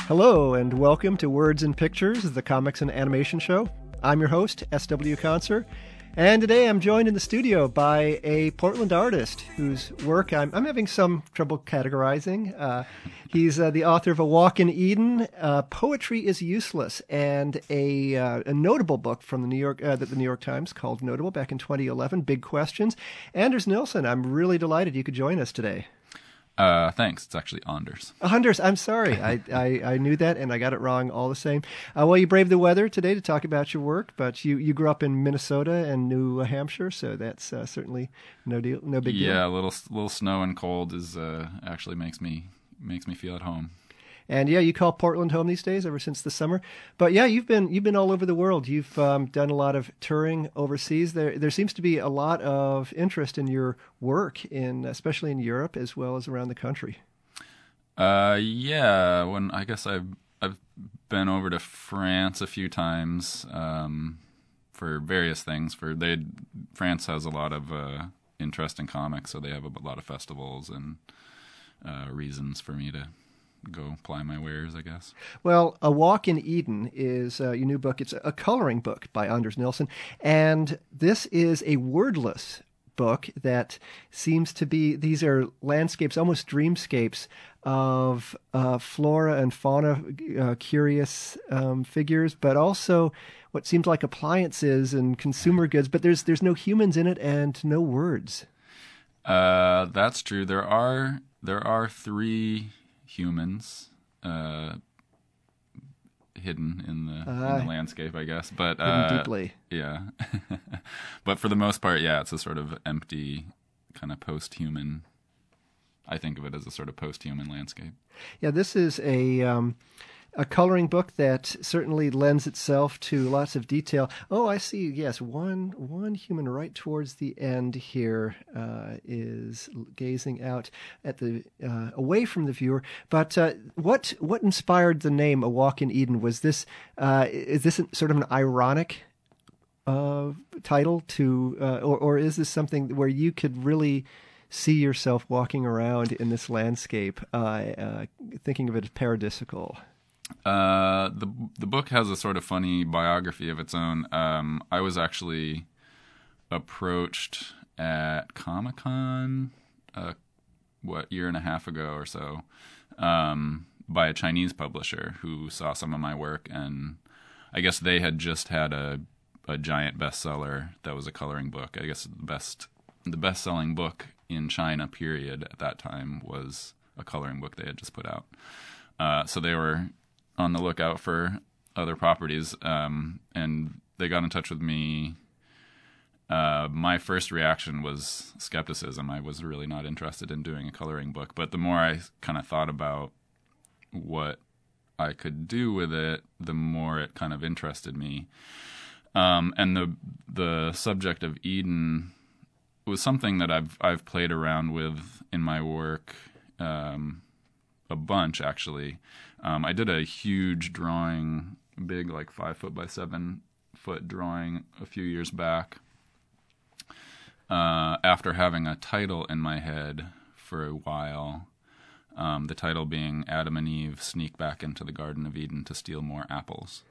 Hello, and welcome to Words and Pictures, the comics and animation show. I'm your host, S.W. Conser, and today I'm joined in the studio by a Portland artist whose work I'm having some trouble categorizing. He's the author of A Walk in Eden, Poetry is Useless, and a notable book from the New York Times called Notable back in 2011, Big Questions. Anders Nilsson, I'm really delighted you could join us today. Thanks. It's actually Anders. Anders, I'm sorry. I knew that, and I got it wrong all the same. Well, you braved the weather today to talk about your work, but you grew up in Minnesota and New Hampshire, so that's certainly no big deal. Yeah, a little snow and cold is actually makes me feel at home. And yeah, you call Portland home these days ever since the summer. But yeah, you've been all over the world. You've done a lot of touring overseas. There seems to be a lot of interest in your work, especially in Europe as well as around the country. Yeah, I've been over to France a few times for various things. France has a lot of interest in comics, so they have a lot of festivals and reasons for me to go ply my wares, I guess. Well, A Walk in Eden is your new book. It's a coloring book by Anders Nilsson, and this is a wordless book that seems to be, these are landscapes, almost dreamscapes of flora and fauna, curious figures, but also what seems like appliances and consumer goods, but there's no humans in it and no words. That's true. There are three humans hidden in the landscape, I guess, but hidden deeply. Yeah. But for the most part, yeah, it's a sort of empty kind of post-human. I think of it as a sort of post-human landscape. Yeah, this is a coloring book that certainly lends itself to lots of detail. Oh, I see. Yes, one human right towards the end here is gazing out at the away from the viewer. But what inspired the name A Walk in Eden? Was this is this sort of an ironic title to, or is this something where you could really see yourself walking around in this landscape, thinking of it as paradisical? The book has a sort of funny biography of its own. I was actually approached at Comic-Con, year and a half ago or so, by a Chinese publisher who saw some of my work, and I guess they had just had a giant bestseller that was a coloring book. I guess the best-selling book in China, period, at that time was a coloring book they had just put out. So they were on the lookout for other properties, and they got in touch with me. My first reaction was skepticism. I was really not interested in doing a coloring book, but the more I kind of thought about what I could do with it, the more it kind of interested me. And the subject of Eden was something that I've played around with in my work a bunch, actually. I did a huge drawing, big, like 5 foot by 7 foot drawing a few years back, after having a title in my head for a while. The title being Adam and Eve Sneak Back into the Garden of Eden to Steal More Apples.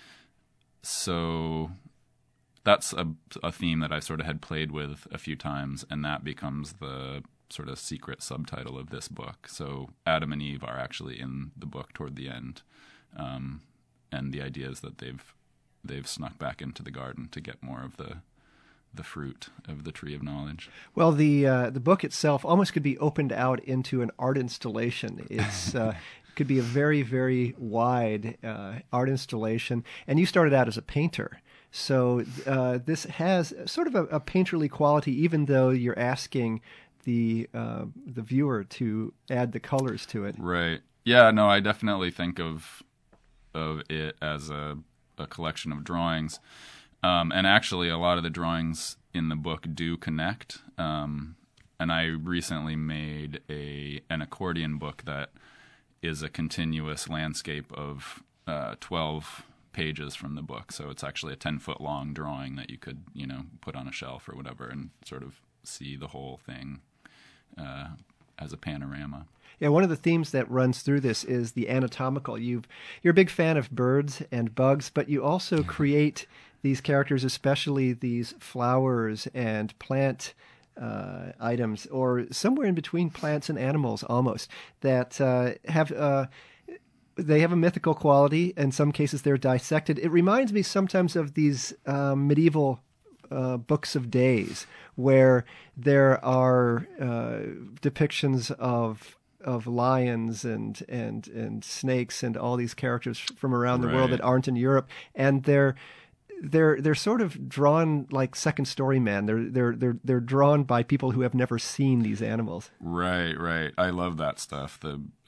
So that's a theme that I sort of had played with a few times, and that becomes the sort of secret subtitle of this book. So Adam and Eve are actually in the book toward the end, and the idea is that they've snuck back into the garden to get more of the fruit of the tree of knowledge. Well, the book itself almost could be opened out into an art installation. It's could be a very, very wide art installation. And you started out as a painter. So this has sort of a painterly quality, even though you're asking the viewer to add the colors to it. Right. Yeah, no, I definitely think of it as a collection of drawings. And actually, a lot of the drawings in the book do connect. And I recently made an accordion book that is a continuous landscape of 12 pages from the book. So it's actually a 10-foot long drawing that you could, put on a shelf or whatever and sort of see the whole thing as a panorama. Yeah, one of the themes that runs through this is the anatomical. You're a big fan of birds and bugs, but you also create these characters, especially these flowers and plant items, or somewhere in between plants and animals, almost that have. They have a mythical quality. In some cases, they're dissected. It reminds me sometimes of these medieval books of days, where there are depictions of lions and snakes and all these characters from around the world that aren't in Europe, and they're sort of drawn like second story man. They're drawn by people who have never seen these animals. Right. I love that stuff.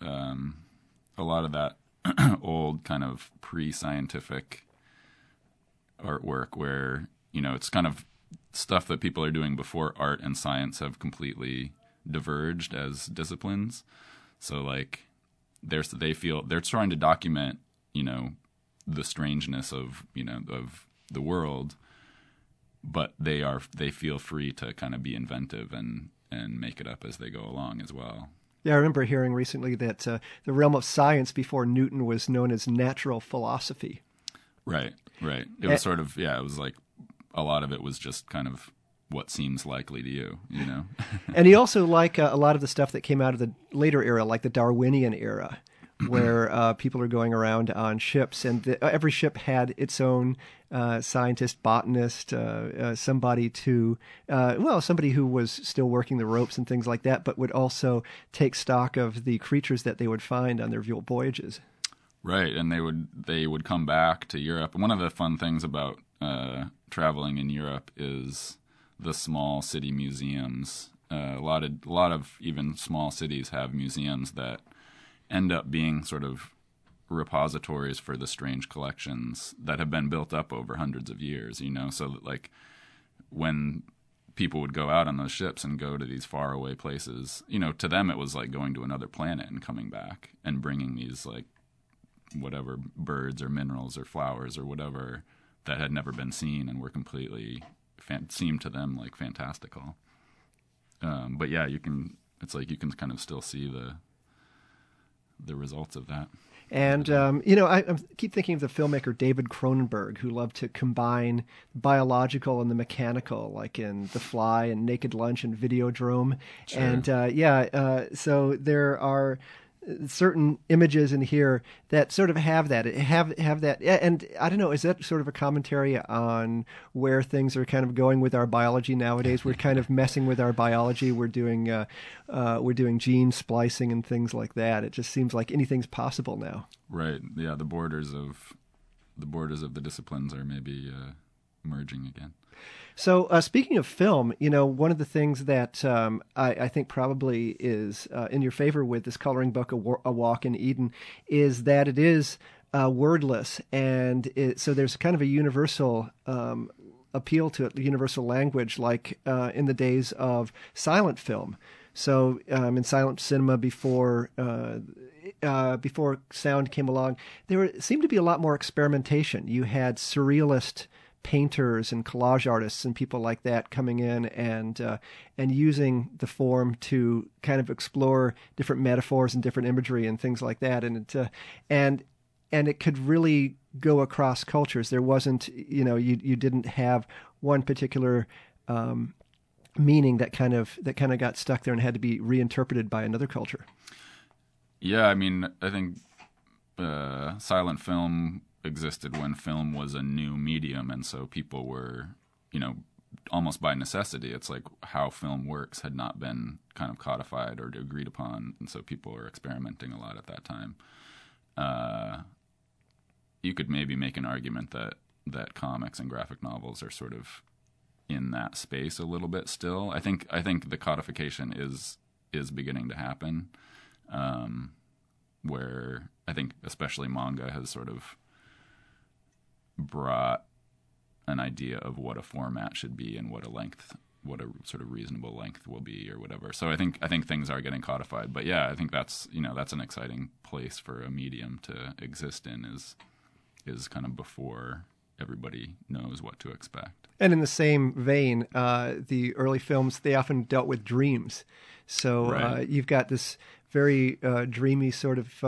A lot of that old kind of pre-scientific artwork where, it's kind of stuff that people are doing before art and science have completely diverged as disciplines. So like they feel they're trying to document, the strangeness of the world, but they feel free to kind of be inventive and make it up as they go along as well. Yeah, I remember hearing recently that the realm of science before Newton was known as natural philosophy. Right. It was sort of, it was like a lot of it was just kind of what seems likely to you, And he also liked a lot of the stuff that came out of the later era, like the Darwinian era, where people are going around on ships, and every ship had its own scientist, botanist, somebody who was still working the ropes and things like that, but would also take stock of the creatures that they would find on their voyages. Right, and they would come back to Europe. And one of the fun things about traveling in Europe is the small city museums. A lot of even small cities have museums that end up being sort of repositories for the strange collections that have been built up over hundreds of years, so that like when people would go out on those ships and go to these faraway places, to them it was like going to another planet and coming back and bringing these like whatever birds or minerals or flowers or whatever that had never been seen and were completely seemed to them like fantastical. But yeah, it's like you can kind of still see the results of that. And, I keep thinking of the filmmaker David Cronenberg, who loved to combine biological and the mechanical, like in The Fly and Naked Lunch and Videodrome. Sure. And, so there are certain images in here that sort of have that. Have that. And I don't know, is that sort of a commentary on where things are kind of going with our biology nowadays? We're kind of messing with our biology. We're doing gene splicing and things like that. It just seems like anything's possible now. Right. Yeah, the borders of the disciplines are maybe merging again. So speaking of film, one of the things that I think probably is in your favor with this coloring book, A Walk in Eden, is that it is wordless. And so there's kind of a universal appeal to it, the universal language, like in the days of silent film. So in silent cinema before sound came along, there seemed to be a lot more experimentation. You had surrealist painters and collage artists and people like that coming in and using the form to kind of explore different metaphors and different imagery and things like that. And it could really go across cultures. There wasn't, you didn't have one particular meaning that kind of got stuck there and had to be reinterpreted by another culture. Yeah, I mean, I think silent film existed when film was a new medium, and so people were, almost by necessity, it's like how film works had not been kind of codified or agreed upon, and so people were experimenting a lot at that time. You could maybe make an argument that comics and graphic novels are sort of in that space a little bit still. I think the codification is beginning to happen, where I think especially manga has sort of brought an idea of what a format should be and what a sort of reasonable length will be or whatever. So I think things are getting codified. But yeah, I think that's an exciting place for a medium to exist in is kind of before everybody knows what to expect. And in the same vein, the early films, they often dealt with dreams. So Right. you've got this very dreamy sort of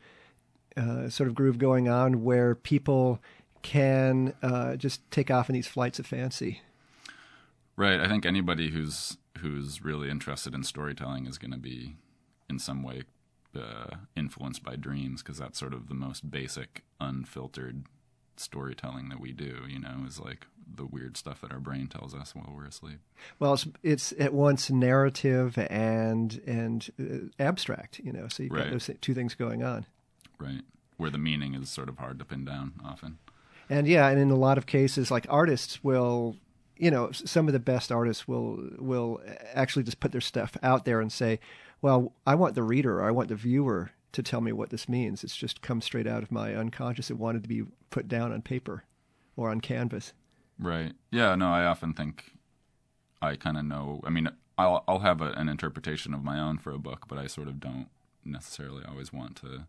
groove going on where people can just take off in these flights of fancy. Right. I think anybody who's really interested in storytelling is going to be in some way influenced by dreams, because that's sort of the most basic, unfiltered storytelling that we do, is like the weird stuff that our brain tells us while we're asleep. Well, it's at once narrative and abstract, so you've got Right. those two things going on. Right. Where the meaning is sort of hard to pin down often. And and in a lot of cases, like artists will, some of the best artists will actually just put their stuff out there and say, well, I want the reader, or I want the viewer to tell me what this means. It's just come straight out of my unconscious. It wanted to be put down on paper or on canvas. Right. Yeah, no, I often think I kind of know. I mean, I'll have an interpretation of my own for a book, but I sort of don't necessarily always want to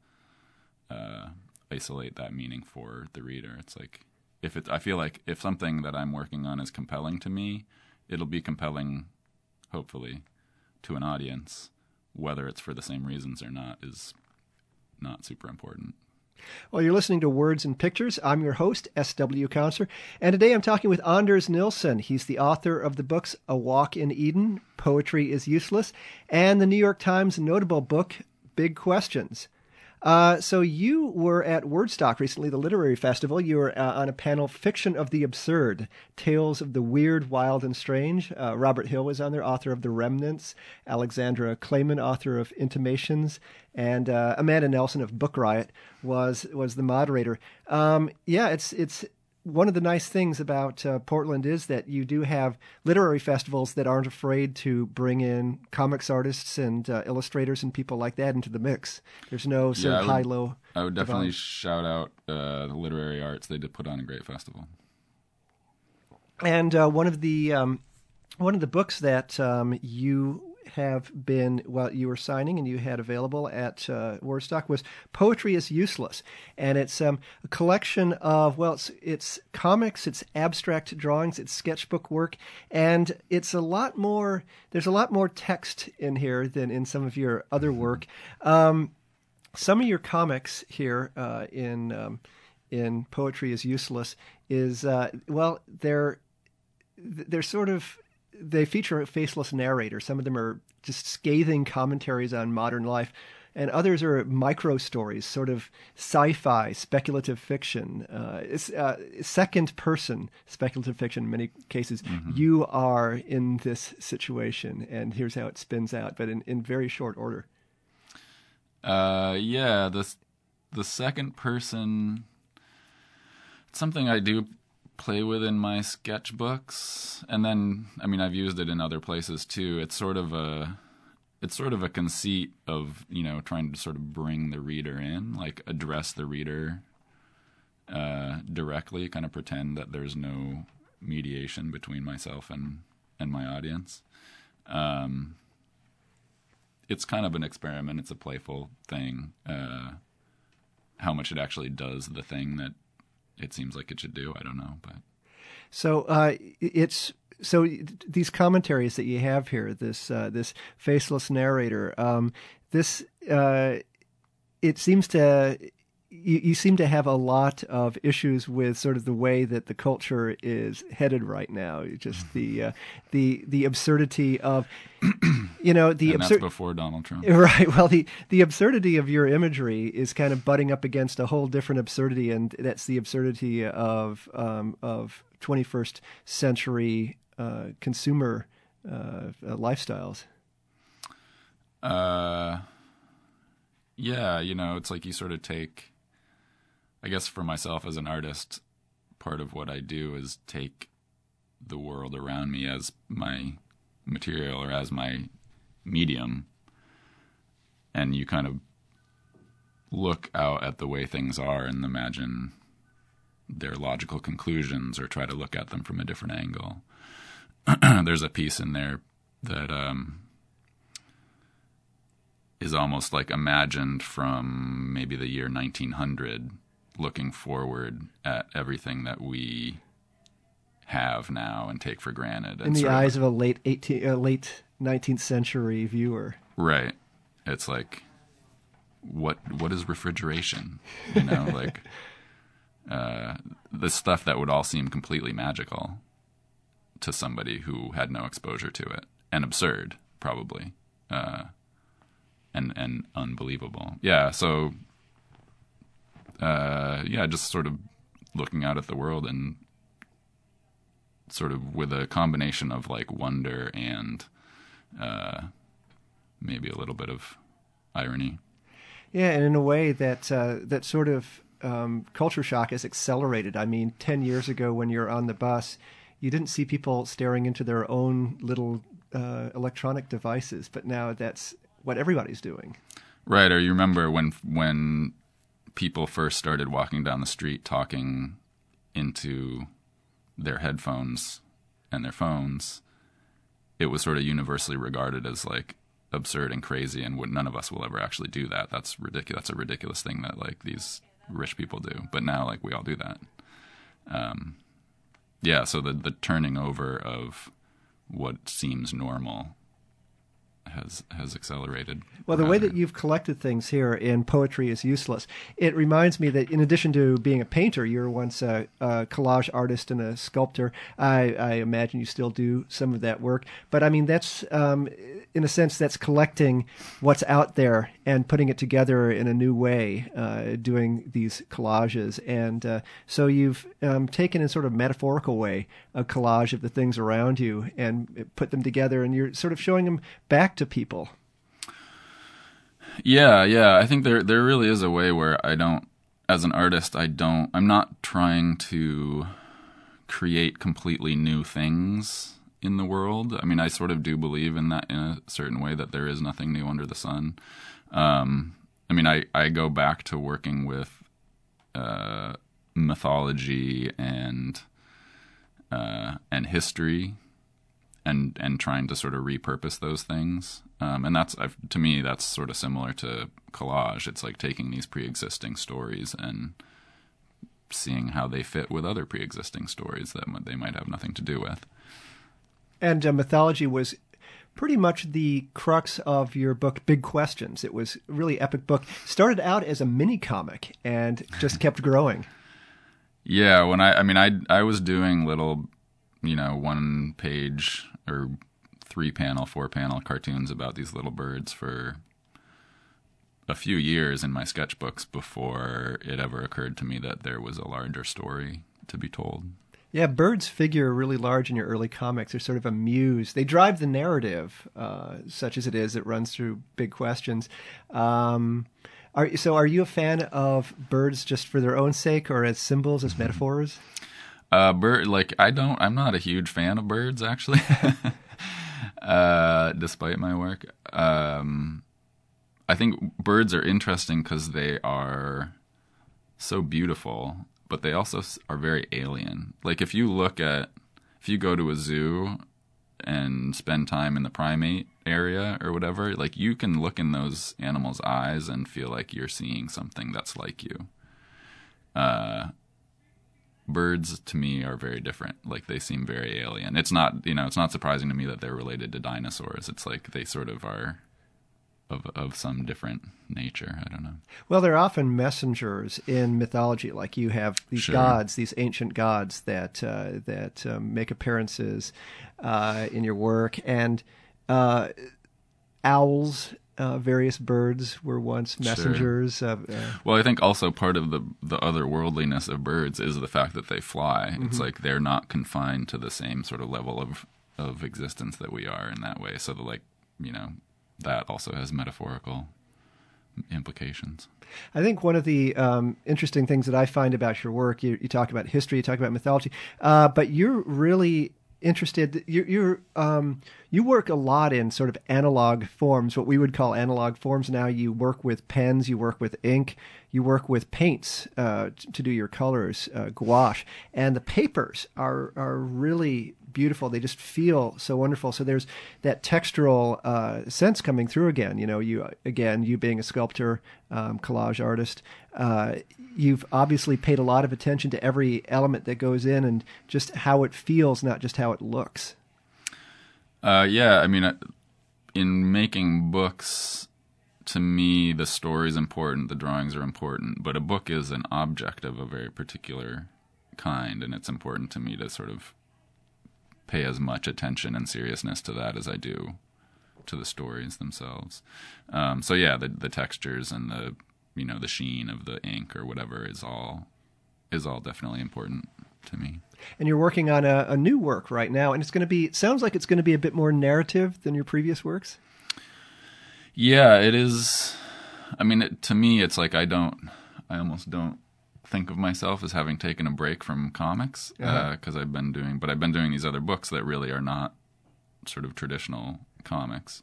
isolate that meaning for the reader. It's like, I feel like if something that I'm working on is compelling to me, it'll be compelling, hopefully, to an audience. Whether it's for the same reasons or not is not super important. Well, you're listening to Words and Pictures. I'm your host, S.W. Counselor, and today I'm talking with Anders Nilsson. He's the author of the books A Walk in Eden, Poetry is Useless, and the New York Times notable book, Big Questions. So you were at Wordstock recently, the literary festival. You were on a panel, Fiction of the Absurd, Tales of the Weird, Wild, and Strange. Robert Hill was on there, author of The Remnants. Alexandra Clayman, author of Intimations. And Amanda Nelson of Book Riot was the moderator. It's one of the nice things about Portland is that you do have literary festivals that aren't afraid to bring in comics artists and illustrators and people like that into the mix. There's no sort of high-low. I would definitely shout out the Literary Arts. They did put on a great festival. And one of the books that you have been, you were signing and you had available at Wordstock was Poetry is Useless. And it's a collection of, it's comics, it's abstract drawings, it's sketchbook work, and it's there's a lot more text in here than in some of your other work. Some of your comics here in Poetry is Useless is, they're sort of, they feature a faceless narrator. Some of them are just scathing commentaries on modern life, and others are micro stories, sort of sci-fi, speculative fiction, second-person speculative fiction in many cases. Mm-hmm. You are in this situation, and here's how it spins out, but in very short order. The second person, it's something I do play with in my sketchbooks, and then I've used it in other places too. It's sort of a conceit of trying to sort of bring the reader in, like address the reader directly, kind of pretend that there's no mediation between myself and my audience. It's kind of an experiment. It's a playful thing. How much it actually does the thing that it seems like it should do, I don't know, but so these commentaries that you have here, this faceless narrator, it seems to you seem to have a lot of issues with sort of the way that the culture is headed right now. Just the absurdity of that's before Donald Trump, right? Well, the absurdity of your imagery is kind of butting up against a whole different absurdity, and that's the absurdity of 21st century consumer lifestyles. It's like you sort of take, I guess for myself as an artist, part of what I do is take the world around me as my material or as my medium, and you kind of look out at the way things are and imagine their logical conclusions or try to look at them from a different angle. There's a piece in there that is almost like imagined from maybe the year 1900, looking forward at everything that we have now and take for granted. In the eyes of a late 19th century viewer. Right. It's like, what is refrigeration? You know, like the stuff that would all seem completely magical to somebody who had no exposure to it, and absurd, probably, and unbelievable. Yeah. So, just sort of looking out at the world and sort of with a combination of like wonder and maybe a little bit of irony. Yeah, and in a way that that sort of culture shock is accelerated. I mean, 10 years ago when you're on the bus, you didn't see people staring into their own little electronic devices, but now that's what everybody's doing. Right, or you remember when people first started walking down the street talking into their headphones and their phones, it was sort of universally regarded as like absurd and crazy, and none of us will ever actually do that. That's ridiculous. That's a ridiculous thing that like these rich people do. But now like we all do that. So the turning over of what seems normal has accelerated. Well, the way that you've collected things here in Poetry is Useless, it reminds me that in addition to being a painter, you were once a collage artist and a sculptor. I imagine you still do some of that work. But I mean, that's, in a sense, that's collecting what's out there and putting it together in a new way, doing these collages. And so you've taken in sort of metaphorical way a collage of the things around you and put them together, and you're sort of showing them back to people. Yeah. I think there really is a way where as an artist, I'm not trying to create completely new things in the world. I mean, I sort of do believe in that in a certain way, that there is nothing new under the sun. I mean, I go back to working with mythology and history, and trying to sort of repurpose those things. And to me, that's sort of similar to collage. It's like taking these pre-existing stories and seeing how they fit with other pre-existing stories that they might have nothing to do with. And mythology was pretty much the crux of your book, Big Questions. It was a really epic book. Started out as a mini comic and just kept growing. Yeah, when I was doing little, 1-page or 3-panel, 4-panel cartoons about these little birds for a few years in my sketchbooks before it ever occurred to me that there was a larger story to be told. Yeah, birds figure really large in your early comics. They're sort of a muse. They drive the narrative, such as it is, that runs through Big Questions. Are you a fan of birds just for their own sake, or as symbols, as metaphors? I'm not a huge fan of birds, actually, despite my work. I think birds are interesting because they are so beautiful, but they also are very alien. Like if you go to a zoo and spend time in the primate area or whatever, like you can look in those animals' eyes and feel like you're seeing something that's like you. Birds to me are very different. Like they seem very alien. It's not surprising to me that they're related to dinosaurs. It's like they sort of are of some different nature. I don't know. Well, they're often messengers in mythology. Like you have these gods, these ancient gods that make appearances in your work, and owls. Various birds were once messengers. Sure. Well, I think also part of the otherworldliness of birds is the fact that they fly. Mm-hmm. It's like they're not confined to the same sort of level of existence that we are in that way. So that also has metaphorical implications. I think one of the interesting things that I find about your work, you talk about history, you talk about mythology, but you're really interested. You work a lot in sort of analog forms, what we would call analog forms. Now you work with pens, you work with ink, you work with paints to do your colors, gouache, and the papers are really beautiful. They just feel so wonderful. So there's that textural sense coming through again. You know, you being a sculptor, collage artist, you've obviously paid a lot of attention to every element that goes in and just how it feels, not just how it looks. Yeah, I mean, in making books, to me, the story is important, the drawings are important, but a book is an object of a very particular kind, and it's important to me to sort of pay as much attention and seriousness to that as I do to the stories themselves. So yeah, the textures and the sheen of the ink or whatever is all definitely important to me. And you're working on a new work right now, and it sounds like it's going to be a bit more narrative than your previous works. Yeah, it is. I mean, to me, it's like I almost don't think of myself as having taken a break from comics because I've been doing these other books that really are not sort of traditional comics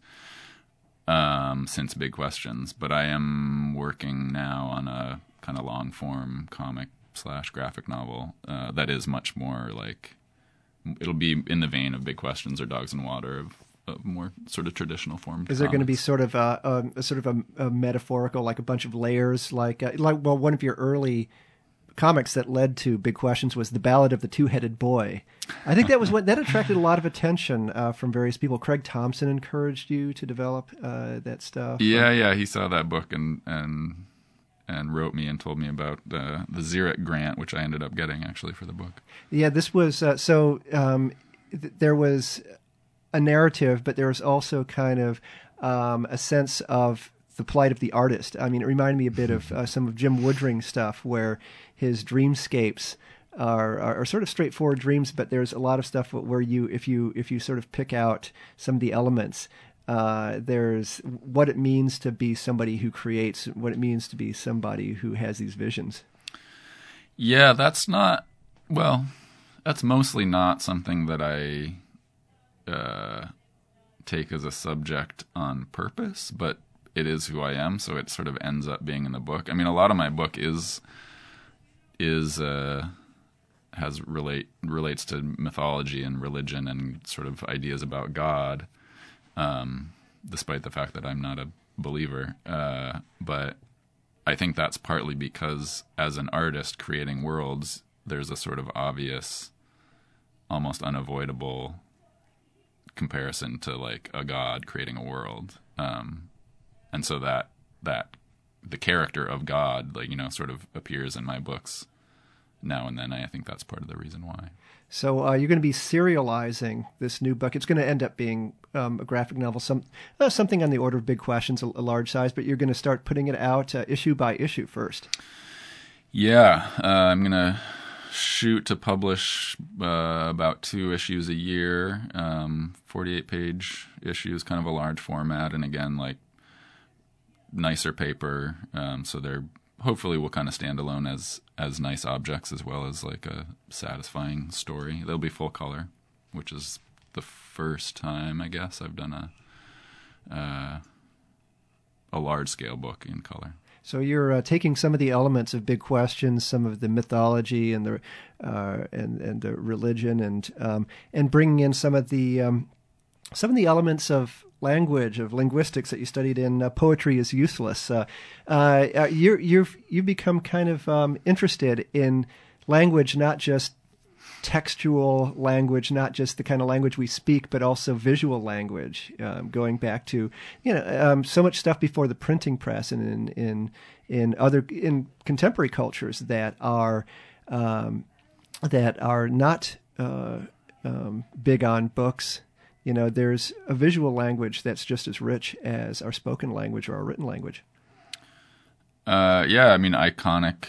since Big Questions. But I am working now on a kind of long form comic / graphic novel that is much more like, it'll be in the vein of Big Questions or Dogs in Water, of more sort of traditional form. Is there going to be sort of a metaphorical, like a bunch of layers, like one of your early comics that led to Big Questions was The Ballad of the Two-Headed Boy. I think that attracted a lot of attention from various people. Craig Thompson encouraged you to develop that stuff. Yeah, he saw that book and wrote me and told me about the Xeric grant, which I ended up getting actually for the book. Yeah, this was there was a narrative, but there was also kind of a sense of the plight of the artist. I mean, it reminded me a bit of some of Jim Woodring stuff, where his dreamscapes are sort of straightforward dreams, but there's a lot of stuff where if you sort of pick out some of the elements, there's what it means to be somebody who creates, what it means to be somebody who has these visions. Yeah, that's mostly not something that I take as a subject on purpose, but it is who I am, so it sort of ends up being in the book. I mean, a lot of my book relates to mythology and religion and sort of ideas about God, despite the fact that I'm not a believer. But I think that's partly because as an artist creating worlds, there's a sort of obvious, almost unavoidable comparison to like a god creating a world. And so that the character of God, like, sort of appears in my books now and then. I think that's part of the reason why. So you're going to be serializing this new book. It's going to end up being a graphic novel, something on the order of Big Questions, a large size, but you're going to start putting it out issue by issue first. Yeah, I'm going to shoot to publish about 2 issues a year, 48-page issues, kind of a large format, and again, like nicer paper, so they're hopefully will kind of stand alone as nice objects as well as like a satisfying story. They'll be full color, which is the first time I guess I've done a large scale book in color. So you're taking some of the elements of Big Questions, some of the mythology and the religion, and bringing in some of the elements of language, of linguistics that you studied in Poetry is Useless. You've become kind of interested in language, not just textual language, not just the kind of language we speak, but also visual language, going back to so much stuff before the printing press and in contemporary cultures that are not big on books. There's a visual language that's just as rich as our spoken language or our written language. Yeah, I mean, iconic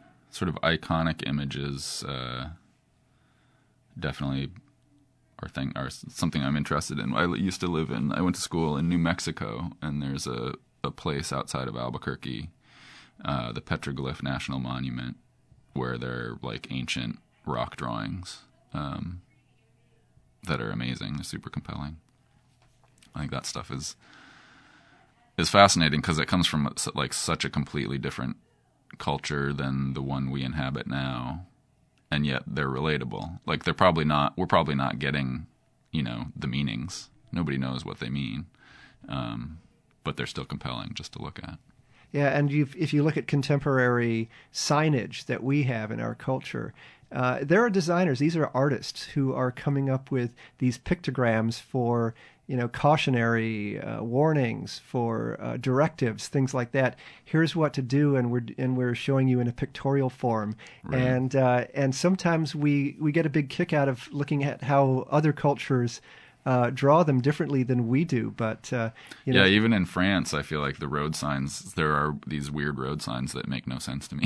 images definitely are something I'm interested in. I went to school in New Mexico, and there's a place outside of Albuquerque, the Petroglyph National Monument, where they're like ancient rock drawings. that are amazing, super compelling. I think that stuff is fascinating because it comes from like such a completely different culture than the one we inhabit now, and yet they're relatable. Like we're probably not getting, the meanings. Nobody knows what they mean, but they're still compelling just to look at. Yeah, and if you look at contemporary signage that we have in our culture, there are designers, these are artists who are coming up with these pictograms for, cautionary warnings, for directives, things like that. Here's what to do, and we're showing you in a pictorial form. Right. And sometimes we get a big kick out of looking at how other cultures draw them differently than we do, but yeah, even in France, I feel like the road signs, there are these weird road signs that make no sense to me.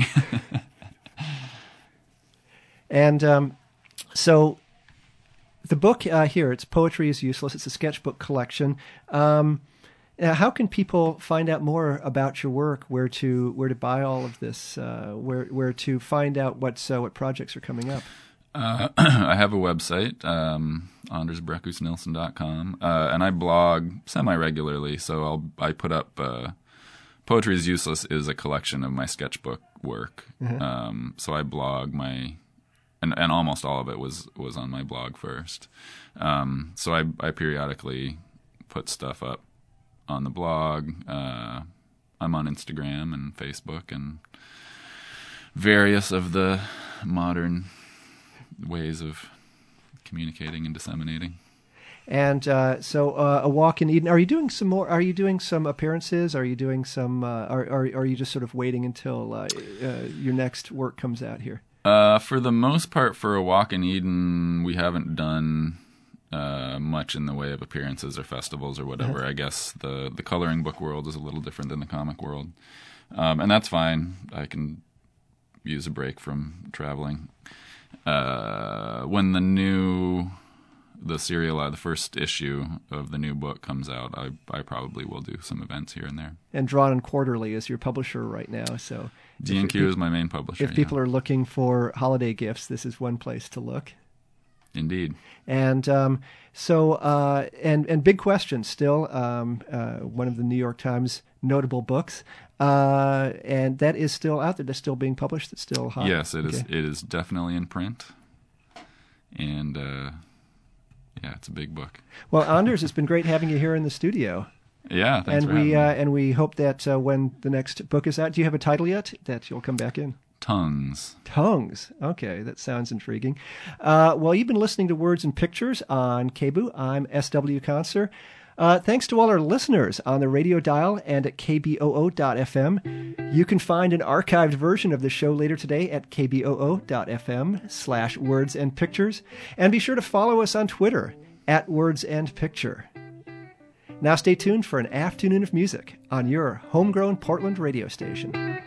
And so the book here, it's Poetry is Useless. It's a sketchbook collection. How can people find out more about your work? Where to buy all of this? Where to find out what projects are coming up? I have a website, AndersBrekhuisNilsen.com, and I blog semi-regularly, so I put up Poetry is Useless is a collection of my sketchbook work. Mm-hmm. So I blog and almost all of it was on my blog first. So I periodically put stuff up on the blog. I'm on Instagram and Facebook and various of the modern ways of communicating and disseminating. And so A Walk in Eden, are you doing some more? Are you doing some appearances? Are you doing some, are you just sort of waiting until your next work comes out here? For the most part, for A Walk in Eden, we haven't done much in the way of appearances or festivals or whatever. I guess the coloring book world is a little different than the comic world. And that's fine. I can use a break from traveling. When the first issue of the new book comes out, I probably will do some events here and there. And Drawn and Quarterly is your publisher right now, so D&Q is my main publisher. If people are looking for holiday gifts, this is one place to look. Indeed. And and Big Question still one of the New York Times notable books, and that is still out there. That's still being published. It's still hot. Yes, it is. It is definitely in print, and it's a big book. Well, Anders, it's been great having you here in the studio. Yeah, thanks for having me. And we hope that when the next book is out, do you have a title yet that you'll come back in? Tongues. Okay, that sounds intriguing. Well, you've been listening to Words and Pictures on KBOO. I'm S.W. Conser. Thanks to all our listeners on the radio dial and at kboo.fm. You can find an archived version of the show later today at kboo.fm/Words and Pictures. And be sure to follow us on Twitter at Words and Picture. Now stay tuned for an afternoon of music on your homegrown Portland radio station.